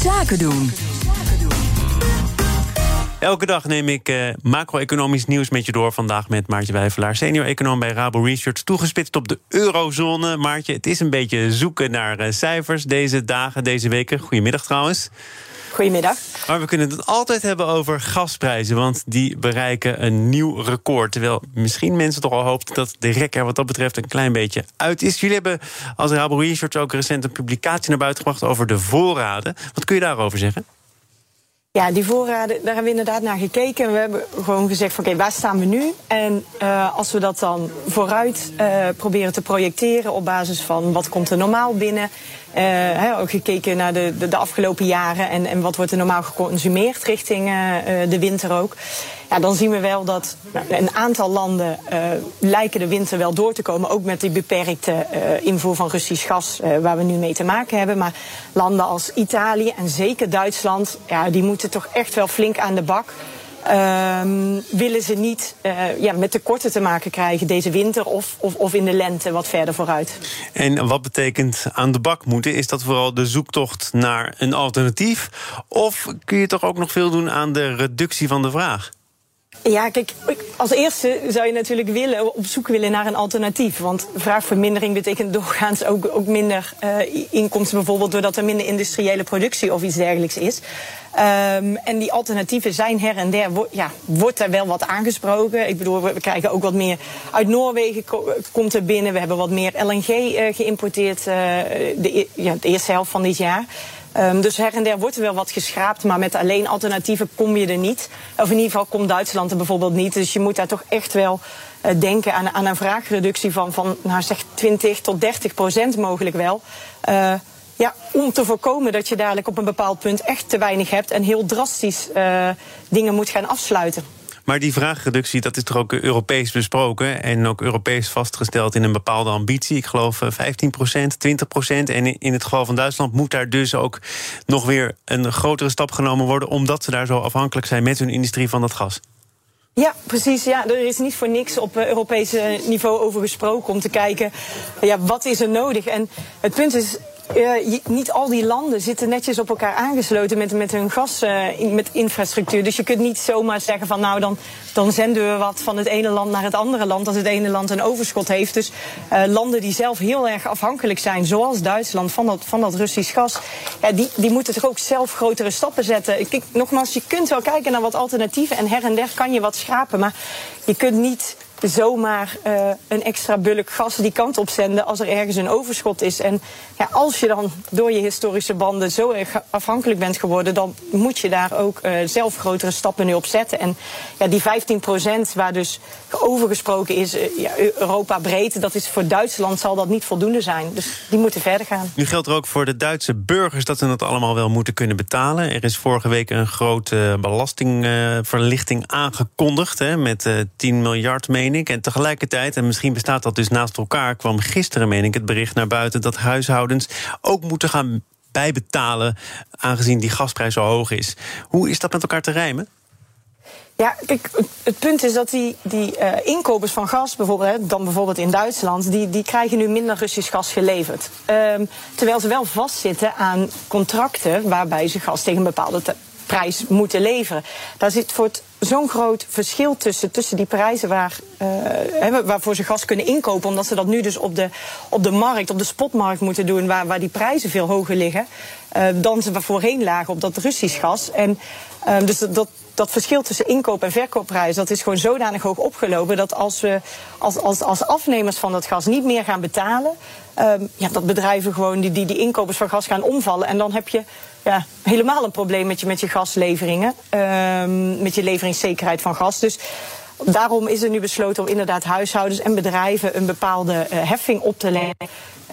Zaken doen. Elke dag neem ik macro-economisch nieuws met je door. Vandaag met Maartje Wijfelaar, senior-econoom bij Rabo Research. Toegespitst op de eurozone. Maartje, het is een beetje zoeken naar cijfers deze dagen, deze weken. Goedemiddag trouwens. Goedemiddag. Maar we kunnen het altijd hebben over gasprijzen, want die bereiken een nieuw record. Terwijl misschien mensen toch al hoopten dat de rek er wat dat betreft een klein beetje uit is. Jullie hebben als Rabo Research ook recent een publicatie naar buiten gebracht over de voorraden. Wat kun je daarover zeggen? Ja, die voorraden, daar hebben we inderdaad naar gekeken. We hebben gewoon gezegd van oké, waar staan we nu? En als we dat dan vooruit proberen te projecteren op basis van wat komt er normaal binnen. Ook gekeken naar de afgelopen jaren en wat wordt er normaal geconsumeerd richting de winter ook. Ja, dan zien we wel dat een aantal landen lijken de winter wel door te komen. Ook met die beperkte invoer van Russisch gas waar we nu mee te maken hebben. Maar landen als Italië en zeker Duitsland, ja, die moeten toch echt wel flink aan de bak. Willen ze niet met tekorten te maken krijgen deze winter of in de lente wat verder vooruit. En wat betekent aan de bak moeten? Is dat vooral de zoektocht naar een alternatief? Of kun je toch ook nog veel doen aan de reductie van de vraag? Ja, kijk, als eerste zou je natuurlijk op zoek willen naar een alternatief. Want vraagvermindering betekent doorgaans ook minder inkomsten, bijvoorbeeld doordat er minder industriële productie of iets dergelijks is. En die alternatieven zijn her en der, wordt er wel wat aangesproken. Ik bedoel, we krijgen ook wat meer uit Noorwegen komt er binnen. We hebben wat meer LNG geïmporteerd de eerste helft van dit jaar. Dus her en der wordt er wel wat geschraapt, maar met alleen alternatieven kom je er niet. Of in ieder geval komt Duitsland er bijvoorbeeld niet. Dus je moet daar toch echt wel denken aan een vraagreductie van zeg 20-30% mogelijk wel. Om te voorkomen dat je dadelijk op een bepaald punt echt te weinig hebt en heel drastisch dingen moet gaan afsluiten. Maar die vraagreductie, dat is toch ook Europees besproken en ook Europees vastgesteld in een bepaalde ambitie. Ik geloof 15%, 20%. En in het geval van Duitsland moet daar dus ook nog weer een grotere stap genomen worden, omdat ze daar zo afhankelijk zijn met hun industrie van dat gas. Ja, precies. Ja, er is niet voor niks op Europees niveau over gesproken om te kijken, wat is er nodig? En het punt is, niet al die landen zitten netjes op elkaar aangesloten met hun gas, met infrastructuur. Dus je kunt niet zomaar zeggen van dan zenden we wat van het ene land naar het andere land als het ene land een overschot heeft. Dus landen die zelf heel erg afhankelijk zijn, zoals Duitsland, van dat Russisch gas, die moeten toch ook zelf grotere stappen zetten. Kijk, nogmaals, je kunt wel kijken naar wat alternatieven en her en der kan je wat schrapen, maar je kunt niet zomaar een extra bulk gas die kant op zenden als er ergens een overschot is. En als je dan door je historische banden zo erg afhankelijk bent geworden, dan moet je daar ook zelf grotere stappen nu op zetten. En die 15% waar dus over gesproken is, Europa breed, dat is voor Duitsland zal dat niet voldoende zijn. Dus die moeten verder gaan. Nu geldt er ook voor de Duitse burgers dat ze het allemaal wel moeten kunnen betalen. Er is vorige week een grote belastingverlichting aangekondigd, met 10 miljard, meen ik. En tegelijkertijd, en misschien bestaat dat dus naast elkaar, kwam gisteren, meen ik, het bericht naar buiten dat huishoudens ook moeten gaan bijbetalen, aangezien die gasprijs zo hoog is. Hoe is dat met elkaar te rijmen? Ja, kijk, het punt is dat die inkopers van gas, bijvoorbeeld in Duitsland, die krijgen nu minder Russisch gas geleverd. Terwijl ze wel vastzitten aan contracten waarbij ze gas tegen een bepaalde prijs moeten leveren. Daar zit zo'n groot verschil tussen die prijzen waarvoor ze gas kunnen inkopen, omdat ze dat nu dus op de markt, op de spotmarkt moeten doen, waar die prijzen veel hoger liggen dan ze voorheen lagen op dat Russisch gas. En dus dat verschil tussen inkoop- en verkoopprijs, dat is gewoon zodanig hoog opgelopen dat als we als afnemers van dat gas niet meer gaan betalen, dat bedrijven gewoon die inkopers van gas gaan omvallen. En dan heb je helemaal een probleem met je gasleveringen, met je leveringszekerheid van gas. Dus daarom is er nu besloten om inderdaad huishoudens en bedrijven een bepaalde heffing op te leggen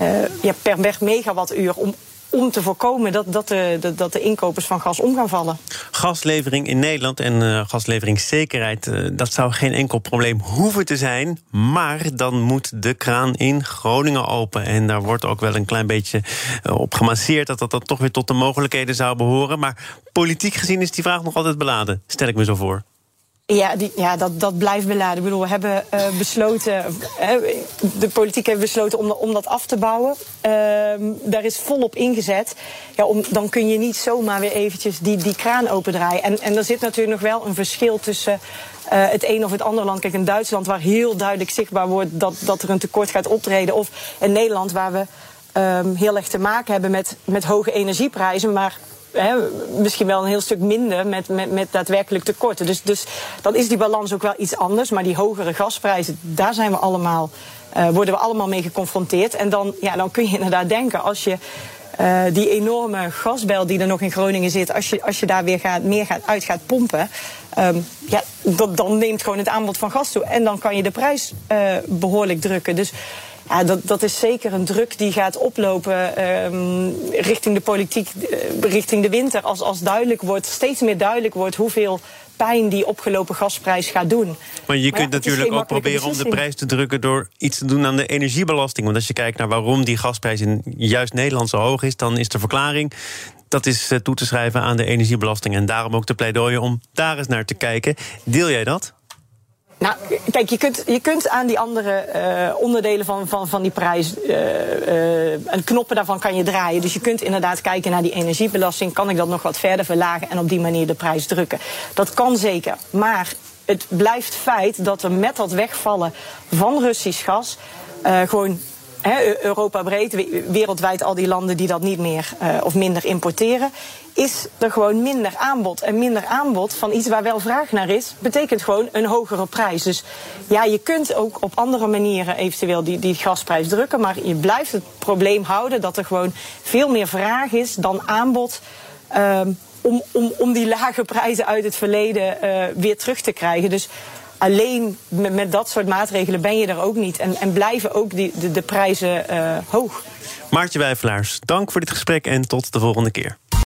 per megawattuur om te voorkomen dat de inkopers van gas om gaan vallen. Gaslevering in Nederland en gasleveringszekerheid, dat zou geen enkel probleem hoeven te zijn. Maar dan moet de kraan in Groningen open. En daar wordt ook wel een klein beetje op gemasseerd dat toch weer tot de mogelijkheden zou behoren. Maar politiek gezien is die vraag nog altijd beladen, stel ik me zo voor. Dat blijft beladen. Ik bedoel, we hebben besloten, de politiek heeft besloten om dat af te bouwen. Daar is volop ingezet. Ja, dan kun je niet zomaar weer eventjes die kraan opendraaien. En er zit natuurlijk nog wel een verschil tussen het een of het andere land. Kijk, in Duitsland waar heel duidelijk zichtbaar wordt dat er een tekort gaat optreden. Of in Nederland waar we heel erg te maken hebben met hoge energieprijzen, maar misschien wel een heel stuk minder met daadwerkelijk tekorten. Dus dan is die balans ook wel iets anders. Maar die hogere gasprijzen, daar zijn worden we allemaal mee geconfronteerd. En dan kun je inderdaad denken, als je die enorme gasbel die er nog in Groningen zit, als je daar weer meer uit gaat pompen, dan neemt gewoon het aanbod van gas toe. En dan kan je de prijs behoorlijk drukken. Dus ja, dat is zeker een druk die gaat oplopen richting de politiek, richting de winter. Als steeds meer duidelijk wordt hoeveel pijn die opgelopen gasprijs gaat doen. Maar je kunt natuurlijk ook proberen om de prijs te drukken door iets te doen aan de energiebelasting. Want als je kijkt naar waarom die gasprijs in juist Nederland zo hoog is, dan is de verklaring, dat is toe te schrijven aan de energiebelasting. En daarom ook de pleidooien om daar eens naar te kijken. Deel jij dat? Nou, kijk, je kunt aan die andere onderdelen van die prijs, en knoppen daarvan kan je draaien. Dus je kunt inderdaad kijken naar die energiebelasting. Kan ik dat nog wat verder verlagen en op die manier de prijs drukken? Dat kan zeker. Maar het blijft feit dat er met dat wegvallen van Russisch gas gewoon Europa breed, wereldwijd al die landen die dat niet meer of minder importeren, is er gewoon minder aanbod. En minder aanbod van iets waar wel vraag naar is, betekent gewoon een hogere prijs. Dus ja, je kunt ook op andere manieren eventueel die gasprijs drukken, maar je blijft het probleem houden dat er gewoon veel meer vraag is dan aanbod om die lage prijzen uit het verleden weer terug te krijgen. Dus alleen met dat soort maatregelen ben je er ook niet. En blijven ook de prijzen hoog. Maartje Wijfelaars, dank voor dit gesprek en tot de volgende keer.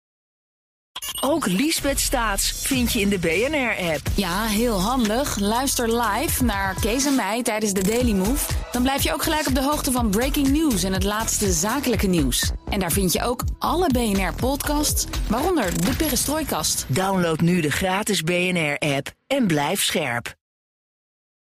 Ook Liesbeth Staats vind je in de BNR-app. Ja, heel handig. Luister live naar Kees en mij tijdens de Daily Move. Dan blijf je ook gelijk op de hoogte van breaking news en het laatste zakelijke nieuws. En daar vind je ook alle BNR-podcasts, waaronder de Perestrooikast. Download nu de gratis BNR-app en blijf scherp.